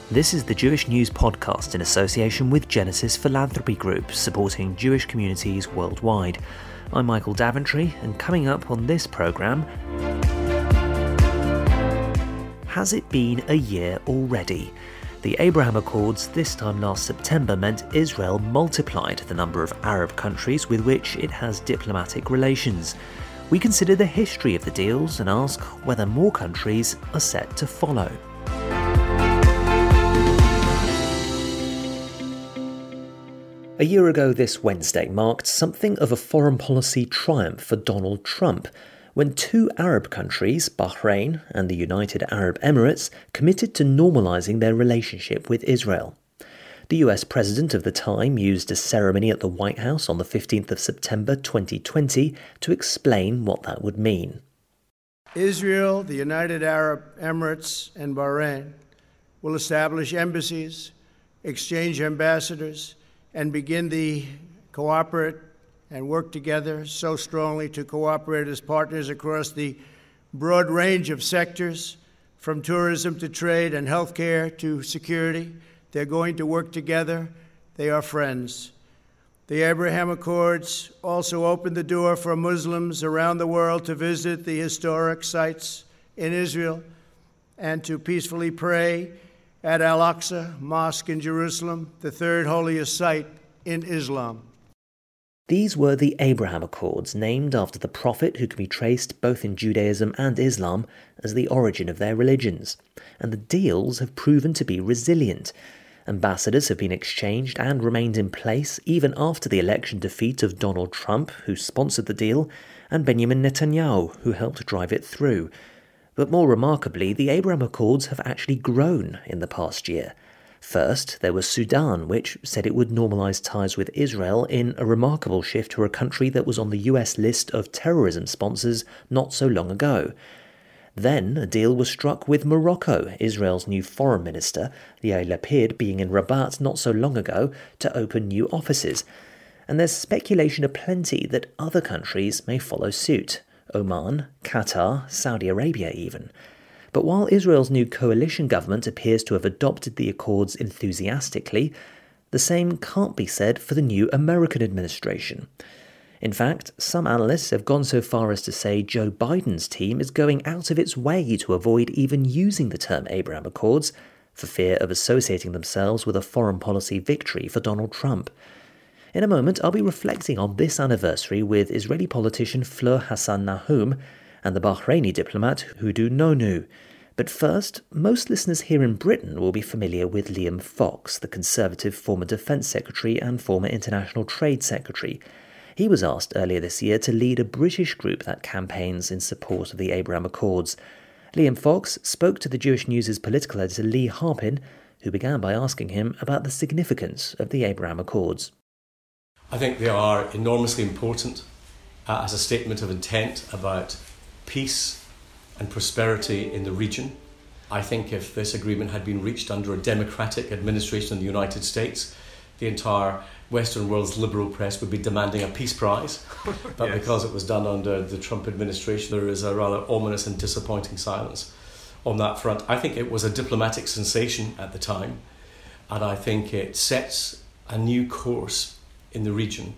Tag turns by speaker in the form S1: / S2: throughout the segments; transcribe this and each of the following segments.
S1: This is the Jewish News Podcast in association with Genesis Philanthropy Group, supporting Jewish communities worldwide. I'm Michael Daventry, and coming up on this programme, has it been a year already? The Abraham Accords this time last September meant Israel multiplied the number of Arab countries with which it has diplomatic relations. We consider the history of the deals and ask whether more countries are set to follow. A year ago this Wednesday marked something of a foreign policy triumph for Donald Trump, when two Arab countries, Bahrain and the United Arab Emirates, committed to normalising their relationship with Israel. The US president of the time used a ceremony at the White House on the 15th of September 2020 to explain what that would mean.
S2: Israel, the United Arab Emirates, and Bahrain will establish embassies, exchange ambassadors, and begin to cooperate and work together so strongly to cooperate as partners across the broad range of sectors, from tourism to trade and healthcare to security. They're going to work together. They are friends. The Abraham Accords also opened the door for Muslims around the world to visit the historic sites in Israel and to peacefully pray at Al-Aqsa Mosque in Jerusalem, the third holiest site in Islam.
S1: These were the Abraham Accords, named after the prophet who can be traced both in Judaism and Islam as the origin of their religions. And the deals have proven to be resilient. Ambassadors have been exchanged and remained in place even after the election defeat of Donald Trump, who sponsored the deal, and Benjamin Netanyahu, who helped drive it through. But more remarkably, the Abraham Accords have actually grown in the past year. First, there was Sudan, which said it would normalise ties with Israel in a remarkable shift for a country that was on the US list of terrorism sponsors not so long ago. Then, a deal was struck with Morocco, Israel's new foreign minister, Yair Lapid, being in Rabat not so long ago, to open new offices. And there's speculation aplenty that other countries may follow suit. Oman, Qatar, Saudi Arabia even. But while Israel's new coalition government appears to have adopted the accords enthusiastically, the same can't be said for the new American administration. In fact, some analysts have gone so far as to say Joe Biden's team is going out of its way to avoid even using the term Abraham Accords for fear of associating themselves with a foreign policy victory for Donald Trump. In a moment, I'll be reflecting on this anniversary with Israeli politician Fleur Hassan Nahum and the Bahraini diplomat Hudu Nonu. But first, most listeners here in Britain will be familiar with Liam Fox, the Conservative former Defence Secretary and former International Trade Secretary. He was asked earlier this year to lead a British group that campaigns in support of the Abraham Accords. Liam Fox spoke to the Jewish News' political editor Lee Harpin, who began by asking him about the significance of the Abraham Accords.
S3: I think they are enormously important as a statement of intent about peace and prosperity in the region. I think if this agreement had been reached under a democratic administration in the United States, the entire Western world's liberal press would be demanding a peace prize. But yes, because it was done under the Trump administration, there is a rather ominous and disappointing silence on that front. I think it was a diplomatic sensation at the time, and I think it sets a new course in the region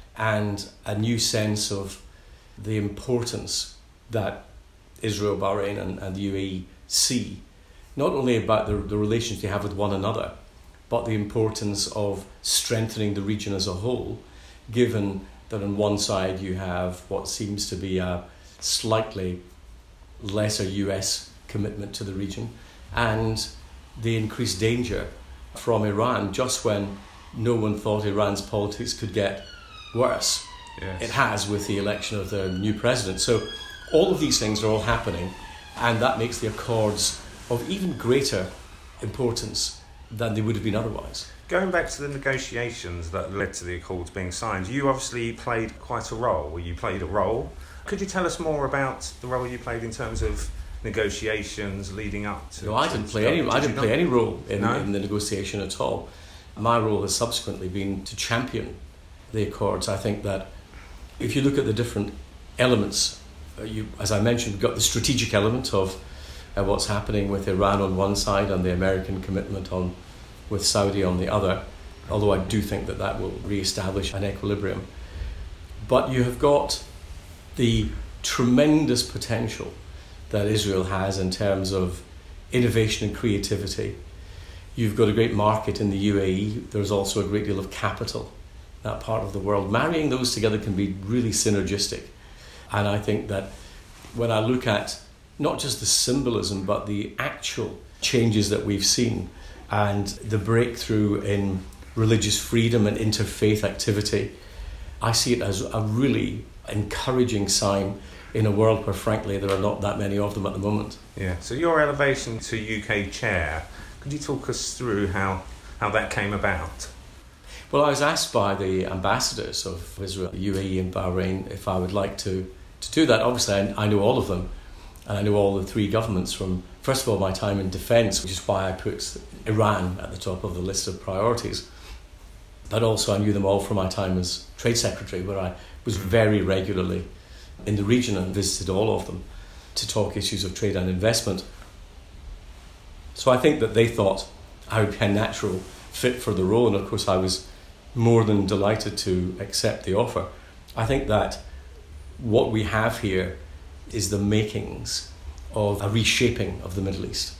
S3: and a new sense of the importance that Israel, Bahrain and the UAE see, not only about the relations they have with one another, but the importance of strengthening the region as a whole, given that on one side you have what seems to be a slightly lesser US commitment to the region and the increased danger from Iran just when no one thought Iran's politics could get worse. Yes. It has with the election of the new president. So all of these things are all happening, and that makes the Accords of even greater importance than they would have been otherwise.
S4: Going back to the negotiations that led to the Accords being signed, you obviously played quite a role. Could you tell us more about the role you played in terms of negotiations leading up to...
S3: No, I didn't play any role in the negotiation at all. My role has subsequently been to champion the Accords. I think that if you look at the different elements, as I mentioned, we've got the strategic element of what's happening with Iran on one side and the American commitment with Saudi on the other, although I do think that will re-establish an equilibrium. But you have got the tremendous potential that Israel has in terms of innovation and creativity. You've got a great market in the UAE. There's also a great deal of capital, that part of the world. Marrying those together can be really synergistic. And I think that when I look at not just the symbolism, but the actual changes that we've seen and the breakthrough in religious freedom and interfaith activity, I see it as a really encouraging sign in a world where, frankly, there are not that many of them at the moment.
S4: Yeah. So your elevation to UK chair, could you talk us through how that came about?
S3: Well, I was asked by the ambassadors of Israel, UAE and Bahrain, if I would like to do that. Obviously, I know all of them, and I know all the three governments from, first of all, my time in defence, which is why I put Iran at the top of the list of priorities. But also I knew them all from my time as Trade Secretary, where I was very regularly in the region and visited all of them to talk issues of trade and investment. So I think that they thought I would be a natural fit for the role, and of course I was more than delighted to accept the offer. I think that what we have here is the makings of a reshaping of the Middle East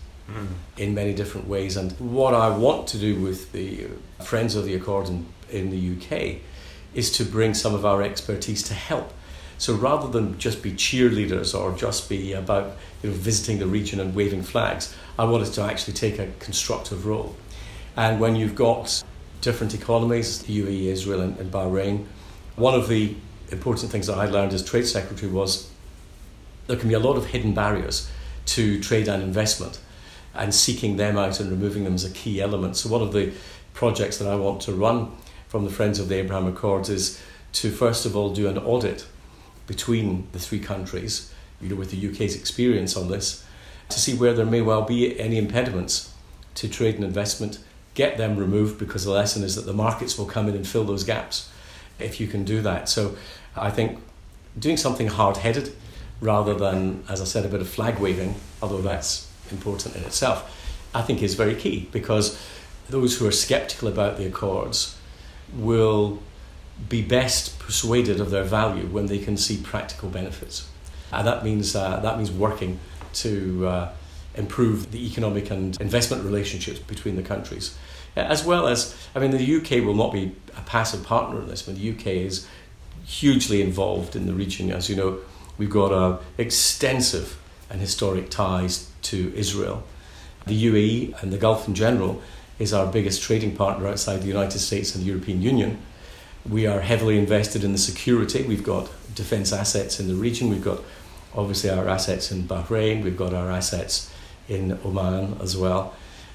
S3: in many different ways. And what I want to do with the Friends of the Accord in the UK is to bring some of our expertise to help. So rather than just be cheerleaders or just be about visiting the region and waving flags, I wanted to actually take a constructive role. And when you've got different economies, the UAE, Israel and Bahrain, one of the important things that I learned as Trade Secretary was there can be a lot of hidden barriers to trade and investment, and seeking them out and removing them is a key element. So one of the projects that I want to run from the Friends of the Abraham Accords is to first of all do an audit between the three countries, with the UK's experience on this, to see where there may well be any impediments to trade and investment, get them removed, because the lesson is that the markets will come in and fill those gaps if you can do that. So I think doing something hard-headed rather than, as I said, a bit of flag waving, although that's important in itself, I think is very key, because those who are sceptical about the Accords will be best persuaded of their value when they can see practical benefits. And that means working to improve the economic and investment relationships between the countries. As well as, the UK will not be a passive partner in this. The UK is hugely involved in the region. As you know, we've got extensive and historic ties to Israel. The UAE and the Gulf in general is our biggest trading partner outside the United States and the European Union. We are heavily invested in the security. We've got defence assets in the region. We've got obviously our assets in Bahrain. We've got our assets in Oman as well.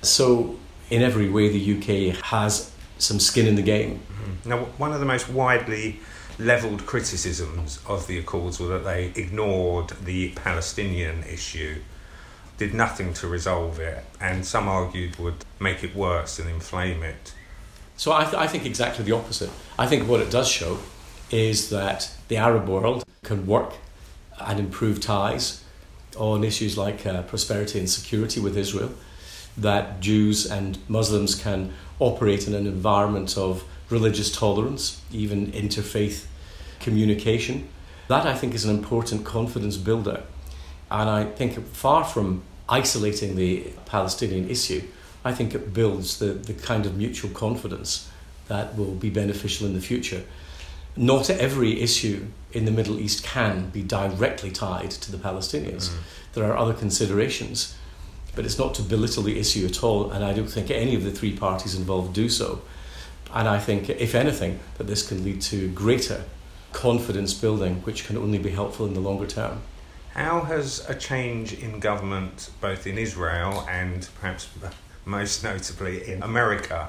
S3: So in every way, the UK has some skin in the game.
S4: Mm-hmm. Now, one of the most widely levelled criticisms of the Accords was that they ignored the Palestinian issue, did nothing to resolve it, and some argued would make it worse and inflame it.
S3: So I think exactly the opposite. I think what it does show is that the Arab world can work and improve ties on issues like prosperity and security with Israel, that Jews and Muslims can operate in an environment of religious tolerance, even interfaith communication. That, I think, is an important confidence builder. And I think far from isolating the Palestinian issue, I think it builds the kind of mutual confidence that will be beneficial in the future. Not every issue in the Middle East can be directly tied to the Palestinians. There are other considerations, but it's not to belittle the issue at all, and I don't think any of the three parties involved do so. And I think, if anything, that this can lead to greater confidence building, which can only be helpful in the longer term.
S4: How has a change in government, both in Israel and perhaps most notably in America,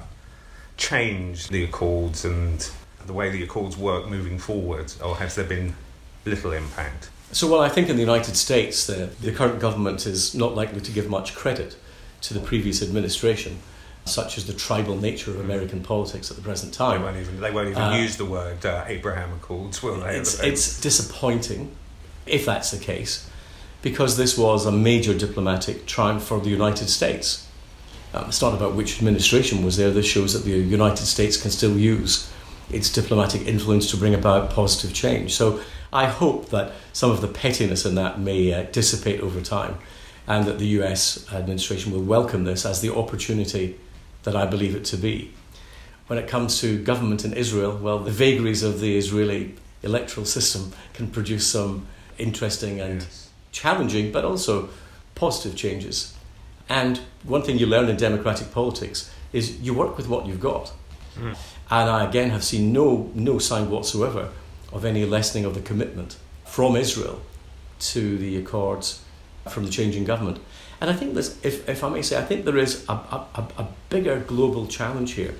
S4: changed the Accords and the way the Accords work moving forward, or has there been little impact?
S3: So, I think in the United States, the current government is not likely to give much credit to the previous administration, such as the tribal nature of American politics at the present time.
S4: They won't even use the word Abraham Accords, will they?
S3: It's disappointing, if that's the case, because this was a major diplomatic triumph for the United States. It's not about which administration was there. This shows that the United States can still use its diplomatic influence to bring about positive change. So I hope that some of the pettiness in that may dissipate over time, and that the US administration will welcome this as the opportunity that I believe it to be. When it comes to government in Israel, well, the vagaries of the Israeli electoral system can produce some interesting and challenging, but also positive changes. And one thing you learn in democratic politics is you work with what you've got. Mm. And I, again, have seen no sign whatsoever of any lessening of the commitment from Israel to the accords from the changing government. And I think this, if I may say, I think there is a bigger global challenge here.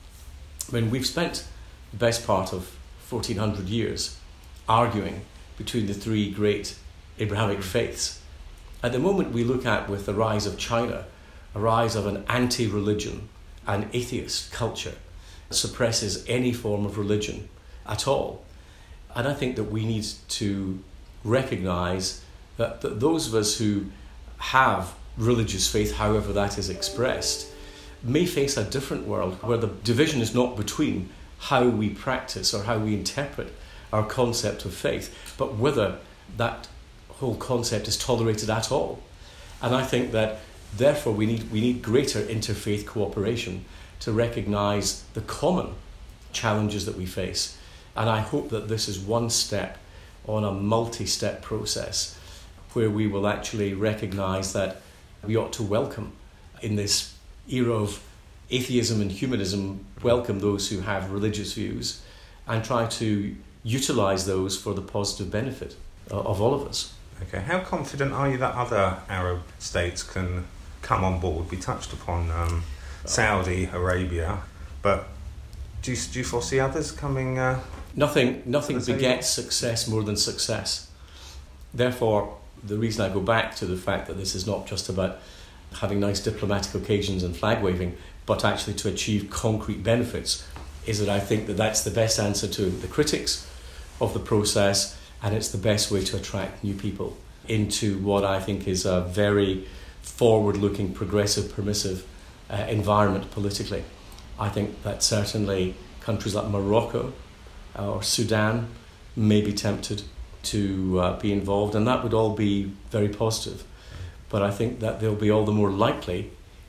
S3: I mean, we've spent the best part of 1400 years arguing between the three great Abrahamic faiths. At the moment we look at, with the rise of China, a rise of an anti-religion and atheist culture that suppresses any form of religion at all. And I think that we need to recognise that those of us who have religious faith, however that is expressed, may face a different world where the division is not between how we practice or how we interpret our concept of faith, but whether that whole concept is tolerated at all. And I think that therefore we need greater interfaith cooperation to recognise the common challenges that we face. And I hope that this is one step on a multi-step process where we will actually recognise that we ought to welcome, in this era of atheism and humanism, welcome those who have religious views and try to utilise those for the positive benefit of all of us.
S4: Okay, how confident are you that other Arab states can come on board? We touched upon Saudi Arabia, but do you foresee others coming?
S3: Nothing begets success more than success. Therefore, the reason I go back to the fact that this is not just about having nice diplomatic occasions and flag waving, but actually to achieve concrete benefits, is that I think that that's the best answer to the critics of the process, and it's the best way to attract new people into what I think is a very forward-looking, progressive, permissive environment politically. I think that certainly countries like Morocco or Sudan may be tempted to be involved, and that would all be very positive. But I think that they'll be all the more likely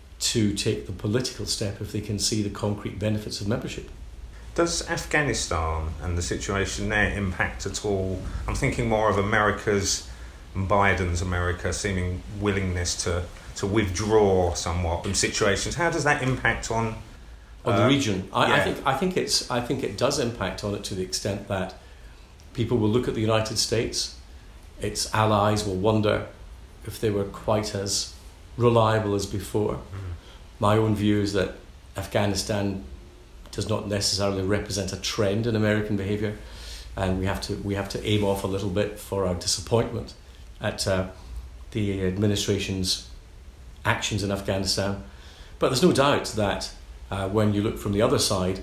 S3: to take the political step if they can see the concrete benefits of membership.
S4: Does Afghanistan and the situation there impact at all? I'm thinking more of America's, Biden's America, seeming willingness to withdraw somewhat from situations. How does that impact on
S3: the region? I think it does impact on it to the extent that people will look at the United States, its allies will wonder if they were quite as reliable as before. Mm-hmm. My own view is that Afghanistan does not necessarily represent a trend in American behaviour, and we have to aim off a little bit for our disappointment at the administration's actions in Afghanistan. But there's no doubt that when you look from the other side,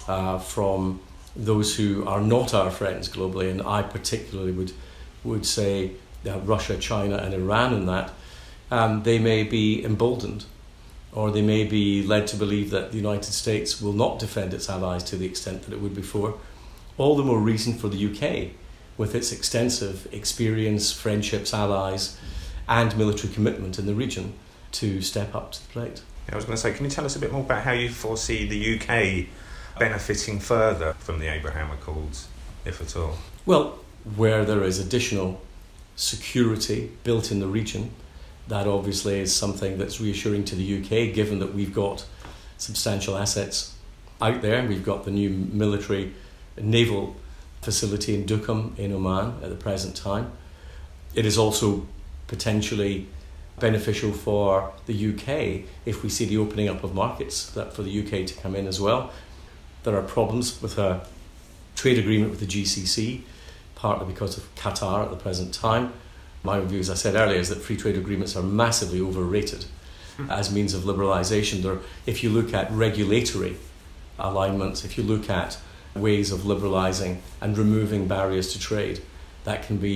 S3: from those who are not our friends globally, and I particularly would say Russia, China and Iran in that, they may be emboldened, or they may be led to believe that the United States will not defend its allies to the extent that it would before. All the more reason for the UK, with its extensive experience, friendships, allies and military commitment in the region, to step up to the plate.
S4: I was going to say, can you tell us a bit more about how you foresee the UK benefiting further from the Abraham Accords, if at all?
S3: Well, where there is additional security built in the region, that obviously is something that's reassuring to the UK, given that we've got substantial assets out there. We've got the new military naval facility in Duqm in Oman at the present time. It is also potentially beneficial for the UK if we see the opening up of markets, that for the UK to come in as well. There are problems with a trade agreement with the GCC, partly because of Qatar at the present time. My view, as I said earlier, is that free trade agreements are massively overrated as means of liberalisation. If you look at regulatory alignments, if you look at ways of liberalising and removing barriers to trade, that can be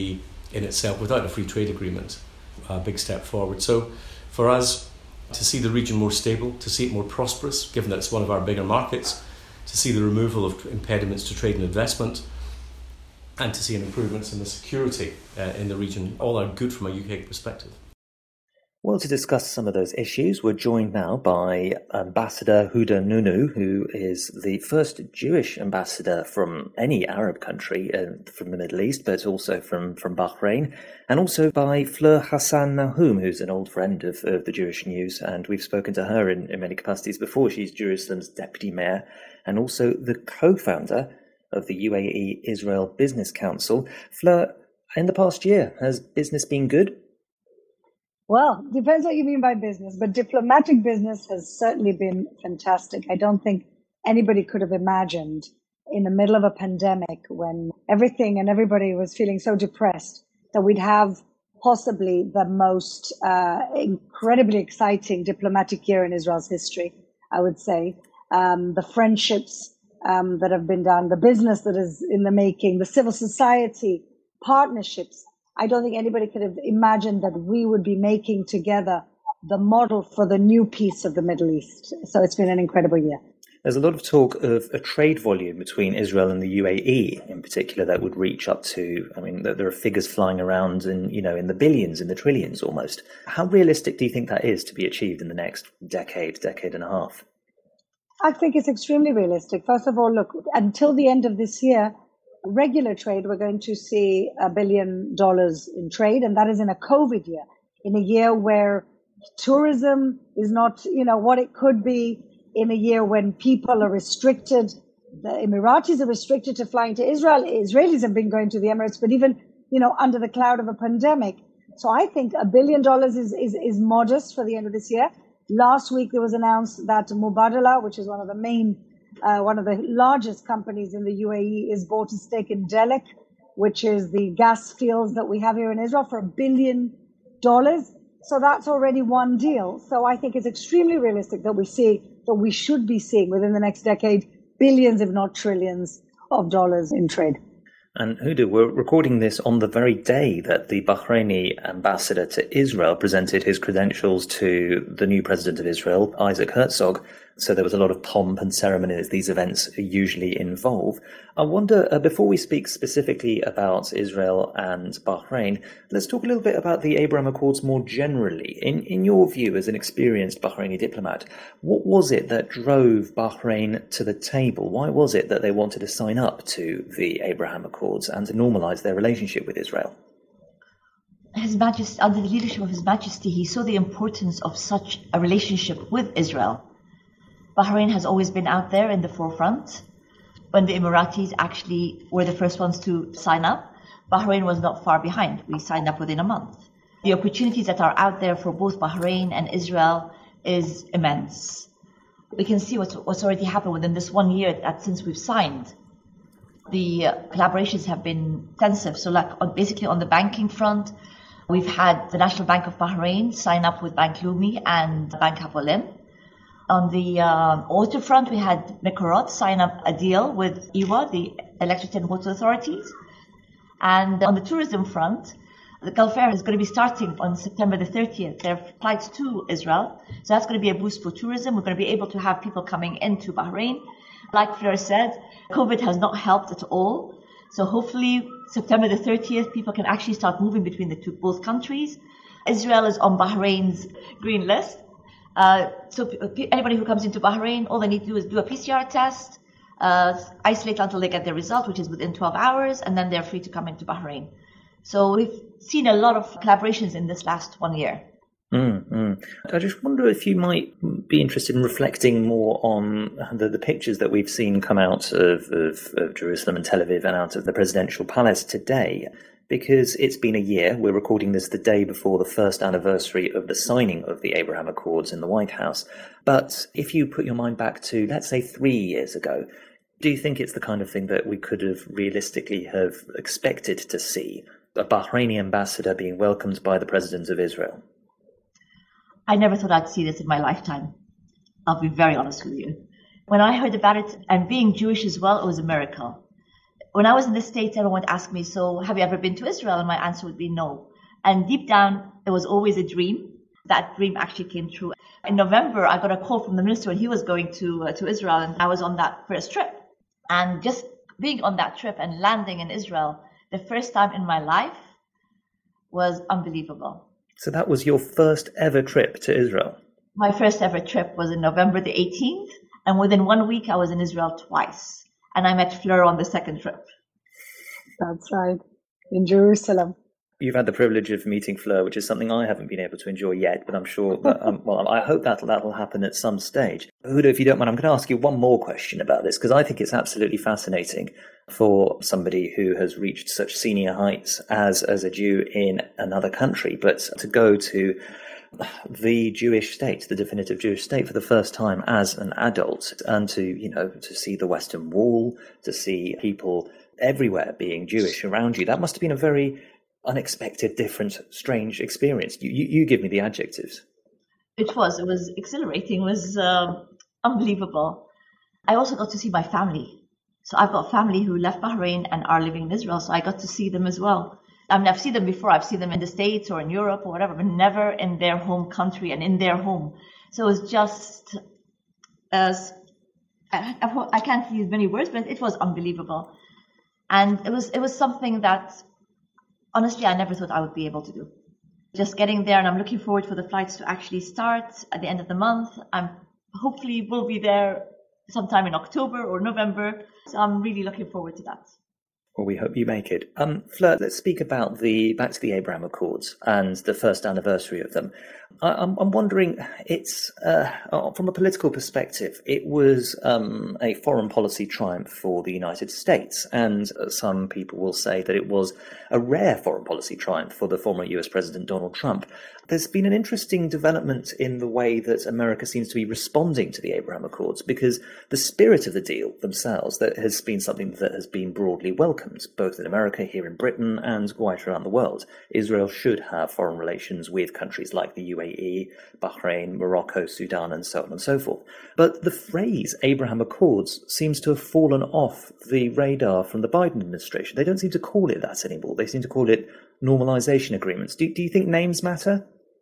S3: in itself without a free trade agreement a big step forward. So for us to see the region more stable, to see it more prosperous, given that it's one of our bigger markets, to see the removal of impediments to trade and investment, and to see an improvements in the security in the region, all are good from a UK perspective.
S1: Well, to discuss some of those issues, we're joined now by Ambassador Huda Nunu, who is the first Jewish ambassador from any Arab country from the Middle East, but also from Bahrain, and also by Fleur Hassan Nahum, who's an old friend of the Jewish News, and we've spoken to her in many capacities before. She's Jerusalem's deputy mayor and also the co-founder of the UAE Israel Business Council. Fleur, in the past year, has business been good?
S5: Well, depends what you mean by business, but diplomatic business has certainly been fantastic. I don't think anybody could have imagined in the middle of a pandemic when everything and everybody was feeling so depressed that we'd have possibly the most incredibly exciting diplomatic year in Israel's history, I would say. The friendships that have been done, the business that is in the making, the civil society partnerships. I don't think anybody could have imagined that we would be making together the model for the new peace of the Middle East. So it's been an incredible year.
S1: There's a lot of talk of a trade volume between Israel and the UAE in particular that would reach up to, there are figures flying around in the billions, in the trillions almost. How realistic do you think that is to be achieved in the next decade and a half?
S5: I think it's extremely realistic. First of all, look, until the end of this year, regular trade, we're going to see $1 billion in trade, and that is in a COVID year, in a year where tourism is not, what it could be, in a year when people are restricted. The Emiratis are restricted to flying to Israel. Israelis have been going to the Emirates, but even, under the cloud of a pandemic. So I think $1 billion is modest for the end of this year. Last week, it was announced that Mubadala, which is one of the largest companies in the UAE, is bought a stake in Delek, which is the gas fields that we have here in Israel, for $1 billion. So that's already one deal. So I think it's extremely realistic that we should be seeing within the next decade billions, if not trillions, of dollars in trade.
S1: And Huda, we're recording this on the very day that the Bahraini ambassador to Israel presented his credentials to the new president of Israel, Isaac Herzog. So there was a lot of pomp and ceremony as these events usually involve. I wonder, before we speak specifically about Israel and Bahrain, let's talk a little bit about the Abraham Accords more generally. In your view, as an experienced Bahraini diplomat, what was it that drove Bahrain to the table? Why was it that they wanted to sign up to the Abraham Accords and to normalize their relationship with Israel?
S6: His Majesty, under the leadership of His Majesty, he saw the importance of such a relationship with Israel. Bahrain has always been out there in the forefront. When the Emiratis actually were the first ones to sign up, Bahrain was not far behind. We signed up within a month. The opportunities that are out there for both Bahrain and Israel is immense. We can see what's already happened within this 1 year since we've signed. The collaborations have been intensive. So basically on the banking front, we've had the National Bank of Bahrain sign up with Bank Leumi and Bank Hapoalim. On the water front, we had Mekorot sign up a deal with EWA, the Electricity and Water Authorities. And on the tourism front, the Gulf Air is going to be starting on September the 30th. There are flights to Israel. So that's going to be a boost for tourism. We're going to be able to have people coming into Bahrain. Like Fleur said, COVID has not helped at all. So hopefully September the 30th, people can actually start moving between both countries. Israel is on Bahrain's green list. So anybody who comes into Bahrain, all they need to do is do a PCR test, isolate until they get their result, which is within 12 hours, and then they're free to come into Bahrain. So we've seen a lot of collaborations in this last 1 year.
S1: I just wonder if you might be interested in reflecting more on the pictures that we've seen come out of Jerusalem and Tel Aviv and out of the presidential palace today. Because it's been a year, we're recording this the day before the first anniversary of the signing of the Abraham Accords in the White House. But if you put your mind back to, let's say, 3 years ago, do you think it's the kind of thing that we could have realistically have expected to see? A Bahraini ambassador being welcomed by the president of Israel?
S6: I never thought I'd see this in my lifetime. I'll be very honest with you. When I heard about it, and being Jewish as well, it was a miracle. When I was in the States, everyone would ask me, so have you ever been to Israel? And my answer would be no. And deep down, it was always a dream. That dream actually came true. In November, I got a call from the minister when he was going to Israel, and I was on that first trip. And just being on that trip and landing in Israel, the first time in my life, was unbelievable.
S1: So that was your first ever trip to Israel?
S6: My first ever trip was in November the 18th, and within 1 week, I was in Israel twice. And I met Fleur on the second trip.
S5: That's right, in Jerusalem.
S1: You've had the privilege of meeting Fleur, which is something I haven't been able to enjoy yet, but I'm sure that, I hope that'll happen at some stage. Huda, if you don't mind, I'm going to ask you one more question about this, because I think it's absolutely fascinating for somebody who has reached such senior heights as a Jew in another country, but to go to the Jewish state, the definitive Jewish state, for the first time as an adult, and to see the Western Wall, to see people everywhere being Jewish around you. That must have been a very unexpected, different, strange experience. You give me the adjectives.
S6: It was exhilarating. It was unbelievable. I also got to see my family. So I've got family who left Bahrain and are living in Israel, so I got to see them as well. I mean, I've seen them before. I've seen them in the States or in Europe or whatever, but never in their home country and in their home. So it was just, I can't use many words, but it was unbelievable. And it was something that, honestly, I never thought I would be able to do. Just getting there, and I'm looking forward for the flights to actually start at the end of the month. I'm hopefully will be there sometime in October or November. So I'm really looking forward to that.
S1: Well, we hope you make it. Fleur, let's speak about back to the Abraham Accords and the first anniversary of them. I'm wondering, it's from a political perspective, it was a foreign policy triumph for the United States, and some people will say that it was a rare foreign policy triumph for the former US President Donald Trump. There's been an interesting development in the way that America seems to be responding to the Abraham Accords, because the spirit of the deal themselves, that has been something that has been broadly welcomed, both in America, here in Britain, and quite around the world. Israel should have foreign relations with countries like the UAE, Bahrain, Morocco, Sudan, and so on and so forth. But the phrase Abraham Accords seems to have fallen off the radar from the Biden administration. They don't seem to call it that anymore. They seem to call it normalization agreements. Do you think names matter?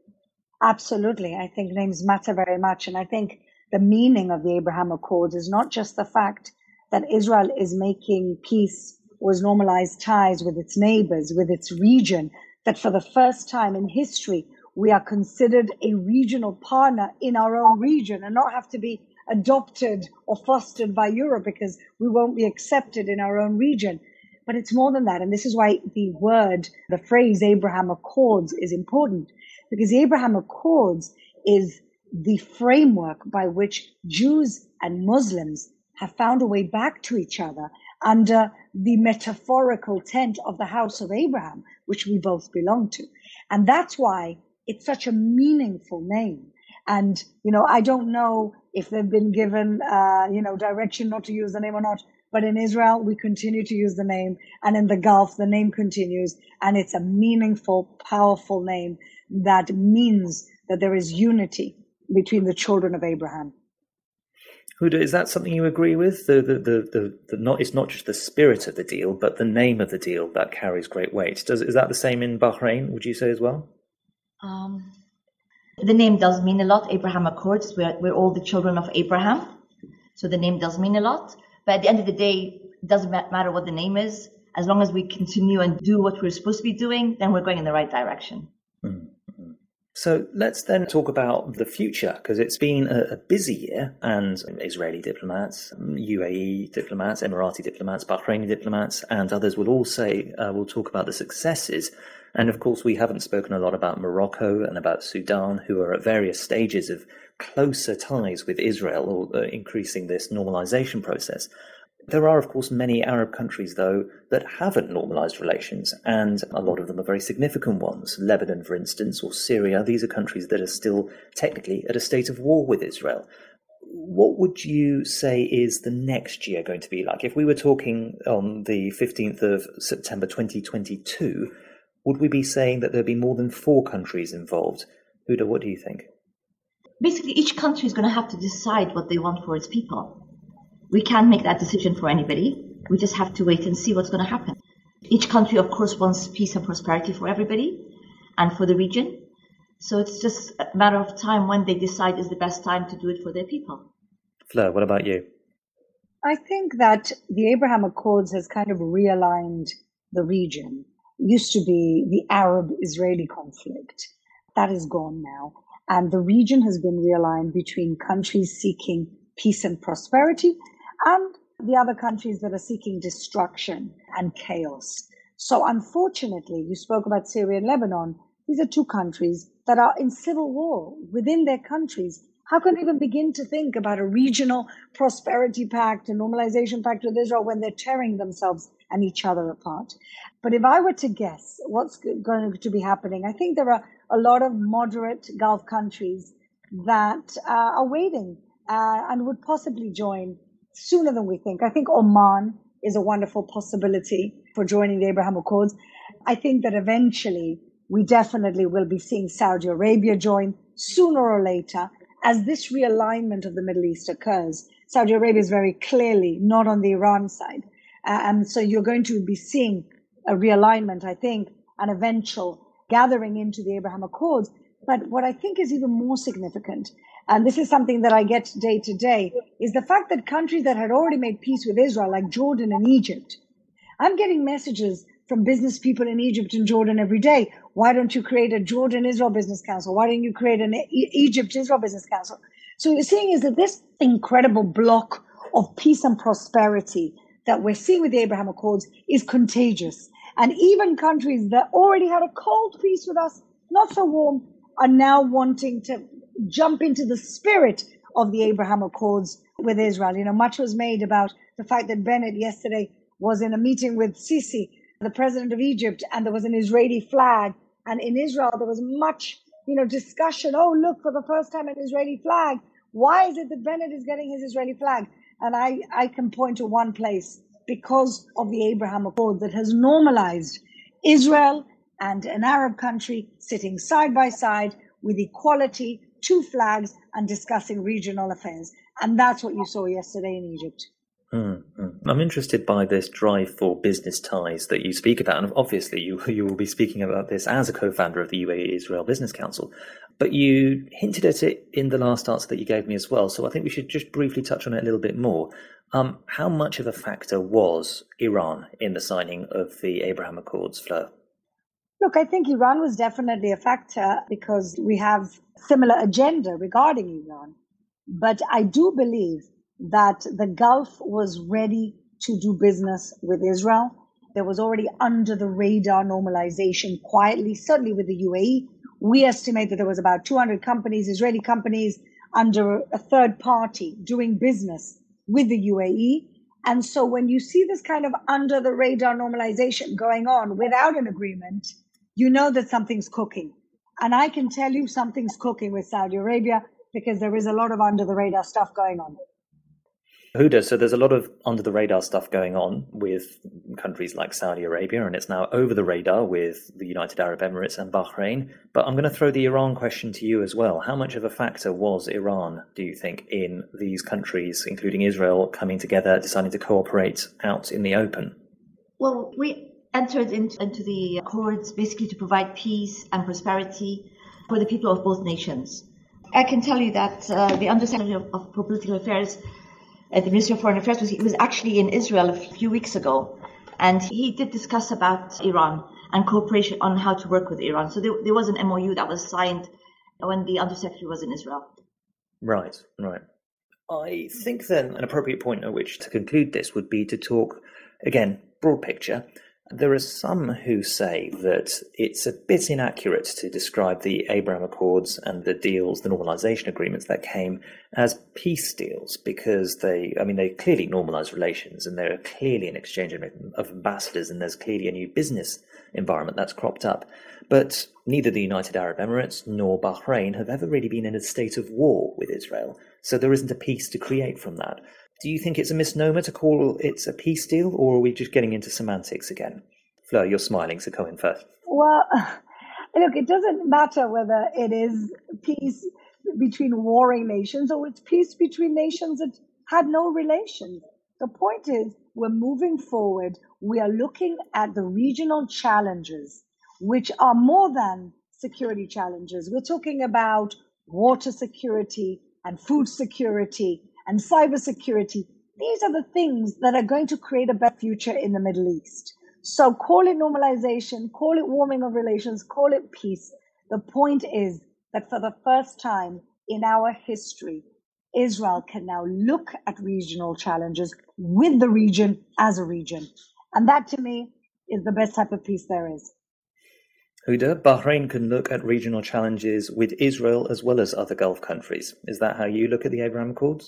S5: Absolutely. I think names matter very much. And I think the meaning of the Abraham Accords is not just the fact that Israel is making peace or has normalized ties with its neighbors, with its region, that for the first time in history, we are considered a regional partner in our own region and not have to be adopted or fostered by Europe because we won't be accepted in our own region. But it's more than that. And this is why the phrase Abraham Accords is important, because the Abraham Accords is the framework by which Jews and Muslims have found a way back to each other under the metaphorical tent of the house of Abraham, which we both belong to. And that's why it's such a meaningful name. And, I don't know if they've been given, direction not to use the name or not, but in Israel, we continue to use the name. And in the Gulf, the name continues. And it's a meaningful, powerful name that means that there is unity between the children of Abraham.
S1: Huda, is that something you agree with? It's not just the spirit of the deal, but the name of the deal that carries great weight. Is that the same in Bahrain, would you say as well?
S6: The name does mean a lot. Abraham Accords, we're all the children of Abraham. So the name does mean a lot. But at the end of the day, it doesn't matter what the name is. As long as we continue and do what we're supposed to be doing, then we're going in the right direction.
S1: Mm-hmm. So let's then talk about the future, because it's been a busy year, and Israeli diplomats, UAE diplomats, Emirati diplomats, Bahraini diplomats, and others will all say, we'll talk about the successes. And of course, we haven't spoken a lot about Morocco and about Sudan, who are at various stages of closer ties with Israel, or increasing this normalization process. There are, of course, many Arab countries, though, that haven't normalized relations, and a lot of them are very significant ones. Lebanon, for instance, or Syria, these are countries that are still technically at a state of war with Israel. What would you say is the next year going to be like? If we were talking on the 15th of September 2022, would we be saying that there'd be more than 4 countries involved? Huda, what do you think?
S6: Basically, each country is going to have to decide what they want for its people. We can't make that decision for anybody. We just have to wait and see what's going to happen. Each country, of course, wants peace and prosperity for everybody and for the region. So it's just a matter of time when they decide is the best time to do it for their people.
S1: Fleur, what about you?
S5: I think that the Abraham Accords has kind of realigned the region. It used to be the Arab-Israeli conflict. That is gone now. And the region has been realigned between countries seeking peace and prosperity and the other countries that are seeking destruction and chaos. So unfortunately, you spoke about Syria and Lebanon. These are two countries that are in civil war within their countries. How can they even begin to think about a regional prosperity pact, a normalization pact with Israel when they're tearing themselves and each other apart? But if I were to guess what's going to be happening, I think there are a lot of moderate Gulf countries that are waiting and would possibly join sooner than we think. I think Oman is a wonderful possibility for joining the Abraham Accords. I think that eventually we definitely will be seeing Saudi Arabia join sooner or later as this realignment of the Middle East occurs. Saudi Arabia is very clearly not on the Iran side. And so you're going to be seeing a realignment, I think, an eventual gathering into the Abraham Accords. But what I think is even more significant, and this is something that I get day to day, is the fact that countries that had already made peace with Israel, like Jordan and Egypt, I'm getting messages from business people in Egypt and Jordan every day. Why don't you create a Jordan-Israel Business Council? Why don't you create an Egypt-Israel Business Council? So you're seeing is that this incredible block of peace and prosperity that we're seeing with the Abraham Accords is contagious. And even countries that already had a cold peace with us, not so warm, are now wanting to jump into the spirit of the Abraham Accords with Israel. You know, much was made about the fact that Bennett yesterday was in a meeting with Sisi, the president of Egypt, and there was an Israeli flag. And in Israel, there was much, discussion. Oh, look, for the first time, an Israeli flag. Why is it that Bennett is getting his Israeli flag? And I can point to one place, because of the Abraham Accord that has normalized Israel and an Arab country sitting side by side with equality, two flags, and discussing regional affairs. And that's what you saw yesterday in Egypt.
S1: I'm interested by this drive for business ties that you speak about, and obviously you will be speaking about this as a co-founder of the UAE-Israel Business Council, but you hinted at it in the last answer that you gave me as well, so I think we should just briefly touch on it a little bit more. How much of a factor was Iran in the signing of the Abraham Accords, Fleur?
S5: Look, I think Iran was definitely a factor because we have similar agenda regarding Iran, but I do believe that the Gulf was ready to do business with Israel. There was already under the radar normalization quietly, certainly with the UAE. We estimate that there was about 200 companies, Israeli companies, under a third party doing business with the UAE. And so when you see this kind of under the radar normalization going on without an agreement, you know that something's cooking. And I can tell you something's cooking with Saudi Arabia because there is a lot of under the radar stuff going on.
S1: Huda, so there's a lot of under-the-radar stuff going on with countries like Saudi Arabia, and it's now over the radar with the United Arab Emirates and Bahrain. But I'm going to throw the Iran question to you as well. How much of a factor was Iran, do you think, in these countries, including Israel, coming together, deciding to cooperate out in the open?
S6: Well, we entered into the accords basically to provide peace and prosperity for the people of both nations. I can tell you that the Undersecretary of Political Affairs at the Ministry of Foreign Affairs was actually in Israel a few weeks ago, and he did discuss about Iran and cooperation on how to work with Iran. So there was an MOU that was signed when the Undersecretary was in Israel.
S1: Right. I think then an appropriate point at which to conclude this would be to talk, again, broad picture. There are some who say that it's a bit inaccurate to describe the Abraham Accords and the deals, the normalization agreements that came as peace deals, because they clearly normalize relations, and they're clearly an exchange of ambassadors, and there's clearly a new business environment that's cropped up. But neither the United Arab Emirates nor Bahrain have ever really been in a state of war with Israel, so there isn't a peace to create from that. Do you think it's a misnomer to call it a peace deal, or are we just getting into semantics again? Fleur, you're smiling, so come in first.
S5: Well, look, it doesn't matter whether it is peace between warring nations or it's peace between nations that had no relations. The point is we're moving forward. We are looking at the regional challenges, which are more than security challenges. We're talking about water security and food security and cyber security. These are the things that are going to create a better future in the Middle East. So call it normalization, call it warming of relations, call it peace. The point is that for the first time in our history, Israel can now look at regional challenges with the region as a region. And that, to me, is the best type of peace there is.
S1: Huda, Bahrain can look at regional challenges with Israel as well as other Gulf countries. Is that how you look at the Abraham Accords?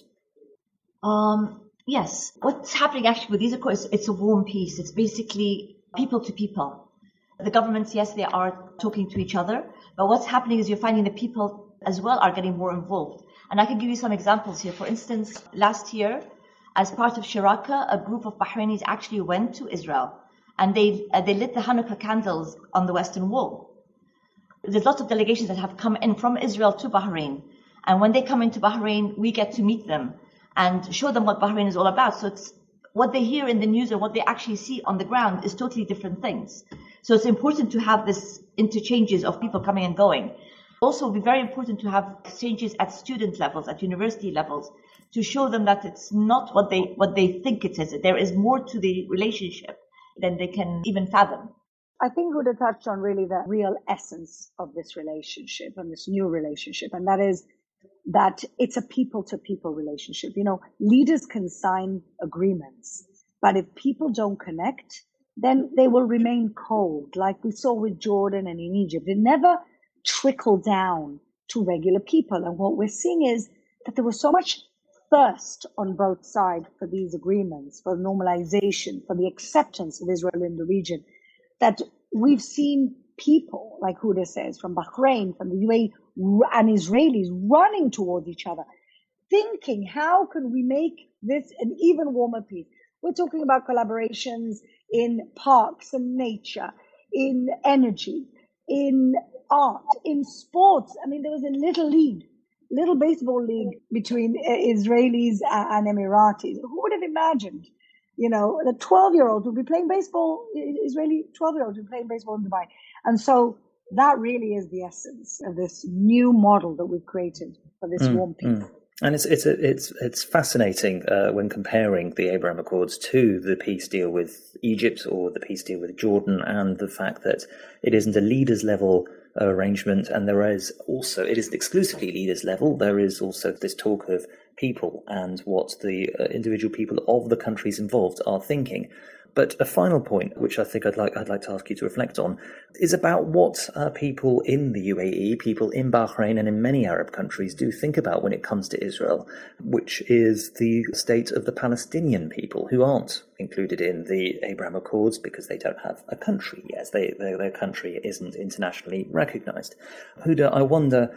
S6: Yes. What's happening actually with these accords, it's a warm peace. It's basically people to people. The governments, yes, they are talking to each other. But what's happening is you're finding the people as well are getting more involved. And I can give you some examples here. For instance, last year, as part of Shiraka, a group of Bahrainis actually went to Israel and they lit the Hanukkah candles on the Western Wall. There's lots of delegations that have come in from Israel to Bahrain. And when they come into Bahrain, we get to meet them and show them what Bahrain is all about. So it's what they hear in the news and what they actually see on the ground is totally different things. So it's important to have this interchanges of people coming and going. Also, it will be very important to have exchanges at student levels, at university levels, to show them that it's not what they think it is. There is more to the relationship than they can even fathom.
S5: I think Huda touched on really the real essence of this relationship and this new relationship, and that is that it's a people-to-people relationship. You know, leaders can sign agreements, but if people don't connect, then they will remain cold, like we saw with Jordan and in Egypt. It never trickled down to regular people. And what we're seeing is that there was so much thirst on both sides for these agreements, for normalization, for the acceptance of Israel in the region, that we've seen people, like Huda says, from Bahrain, from the UAE, and Israelis running towards each other, thinking, how can we make this an even warmer peace? We're talking about collaborations in parks and nature, in energy, in art, in sports. I mean, there was a little baseball league between Israelis and Emiratis. Who would have imagined, you know, the 12-year-olds would be playing baseball, Israeli 12-year-olds would be playing baseball in Dubai. And so that really is the essence of this new model that we've created for this warm peace.
S1: And it's fascinating when comparing the Abraham Accords to the peace deal with Egypt or the peace deal with Jordan, and the fact that it isn't a leaders level arrangement, and it isn't exclusively leaders level. There is also this talk of people and what the individual people of the countries involved are thinking. But a final point, which I think I'd like to ask you to reflect on, is about what people in the UAE, people in Bahrain and in many Arab countries do think about when it comes to Israel, which is the state of the Palestinian people who aren't included in the Abraham Accords because they don't have a country. Yes, their country isn't internationally recognized. Huda, I wonder,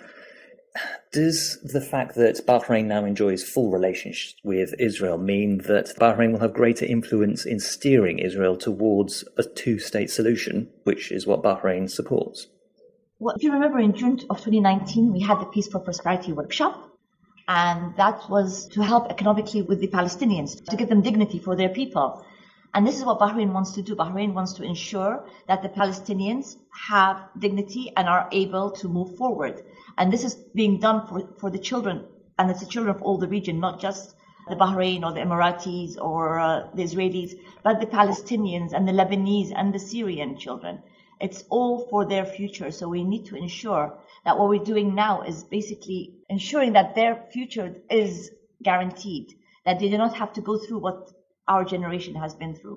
S1: does the fact that Bahrain now enjoys full relations with Israel mean that Bahrain will have greater influence in steering Israel towards a two-state solution, which is what Bahrain supports?
S6: Well, if you remember, in June of 2019, we had the Peace for Prosperity workshop, and that was to help economically with the Palestinians, to give them dignity for their people. And this is what Bahrain wants to do. Bahrain wants to ensure that the Palestinians have dignity and are able to move forward. And this is being done for the children, and it's the children of all the region, not just the Bahrain or the Emiratis or the Israelis, but the Palestinians and the Lebanese and the Syrian children. It's all for their future. So we need to ensure that what we're doing now is basically ensuring that their future is guaranteed, that they do not have to go through what our generation has been through.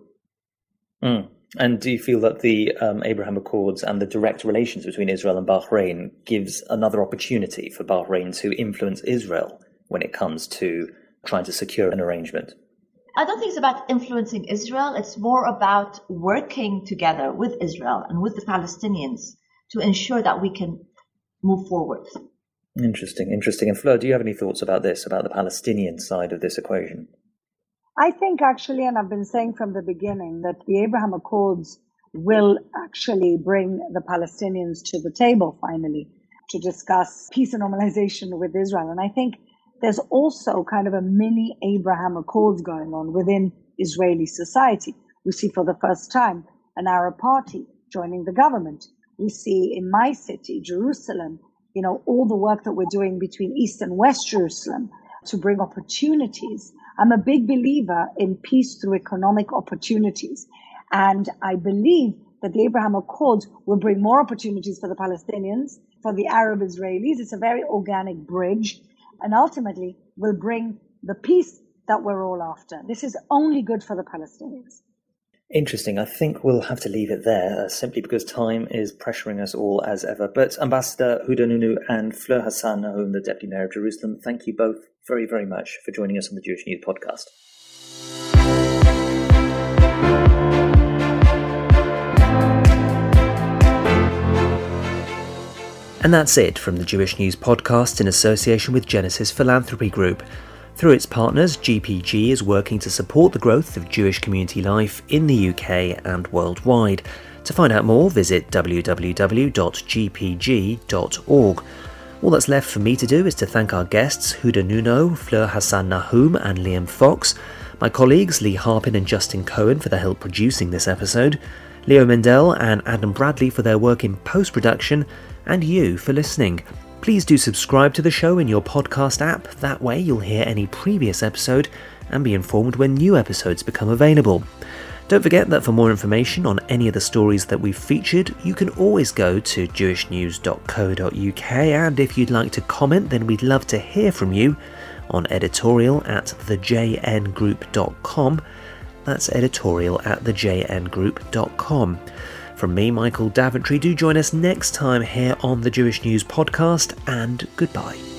S1: And do you feel that the Abraham Accords and the direct relations between Israel and Bahrain gives another opportunity for Bahrain to influence Israel when it comes to trying to secure an arrangement?
S6: I don't think it's about influencing Israel. It's more about working together with Israel and with the Palestinians to ensure that we can move forward. Interesting.
S1: And Fleur, do you have any thoughts about this, about the Palestinian side of this equation?
S5: I think actually, and I've been saying from the beginning, that the Abraham Accords will actually bring the Palestinians to the table finally to discuss peace and normalization with Israel. And I think there's also kind of a mini Abraham Accords going on within Israeli society. We see for the first time an Arab party joining the government. We see in my city, Jerusalem, all the work that we're doing between East and West Jerusalem to bring opportunities. I'm a big believer in peace through economic opportunities. And I believe that the Abraham Accords will bring more opportunities for the Palestinians, for the Arab Israelis. It's a very organic bridge, and ultimately will bring the peace that we're all after. This is only good for the Palestinians.
S1: Interesting. I think we'll have to leave it there, simply because time is pressuring us all as ever. But Ambassador Huda Nounou and Fleur Hassan Nahoum, the Deputy Mayor of Jerusalem, thank you both very, very much for joining us on the Jewish News Podcast. And that's it from the Jewish News Podcast in association with Genesis Philanthropy Group. Through its partners, GPG is working to support the growth of Jewish community life in the UK and worldwide. To find out more, visit www.gpg.org. All that's left for me to do is to thank our guests Huda Nounou, Fleur Hassan Nahoum and Liam Fox, my colleagues Lee Harpin and Justin Cohen for their help producing this episode, Leo Mendel and Adam Bradley for their work in post-production, and you for listening. Please do subscribe to the show in your podcast app. That way you'll hear any previous episode and be informed when new episodes become available. Don't forget that for more information on any of the stories that we've featured, you can always go to jewishnews.co.uk, and if you'd like to comment, then we'd love to hear from you on editorial@thejngroup.com. That's editorial@thejngroup.com. From me, Michael Daventry, do join us next time here on the Jewish News Podcast, and goodbye.